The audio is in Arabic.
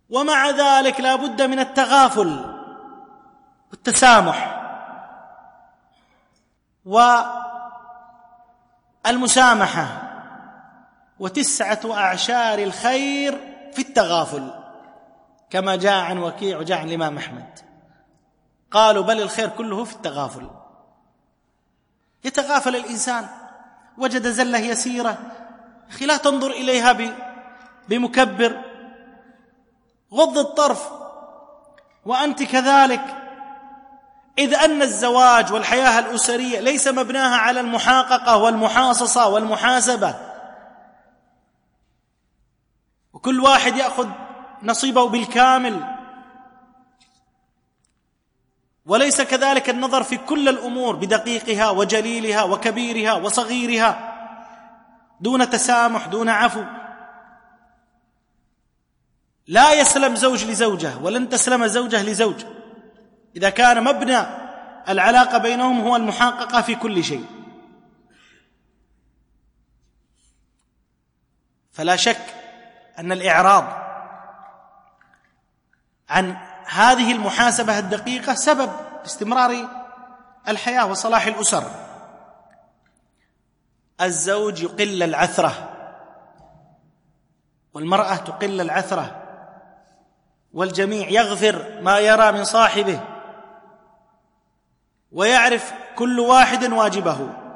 ومع ذلك لا بد من التغافل والتسامح والمسامحة، وتسعة أعشار الخير في التغافل، كما جاء عن وكيع وجاء عن الإمام أحمد، قالوا بل الخير كله في التغافل. يتغافل الإنسان، وجد زلة يسيرة، أخي لا تنظر إليها بمكبر، غض الطرف. وأنت كذلك، إذ أن الزواج والحياة الأسرية ليس مبناها على المحاققة والمحاصصة والمحاسبة، وكل واحد يأخذ نصيبه بالكامل، وليس كذلك النظر في كل الأمور بدقيقها وجليلها وكبيرها وصغيرها دون تسامح دون عفو. لا يسلم زوج لزوجه ولن تسلم زوجه لزوج إذا كان مبنى العلاقة بينهم هو المحاققة في كل شيء. فلا شك أن الإعراض عن هذه المحاسبة الدقيقة سبب استمرار الحياة وصلاح الأسر. الزوج يقل العثرة، والمرأة تقل العثرة، والجميع يغفر ما يرى من صاحبه، ويعرف كل واحد واجبه.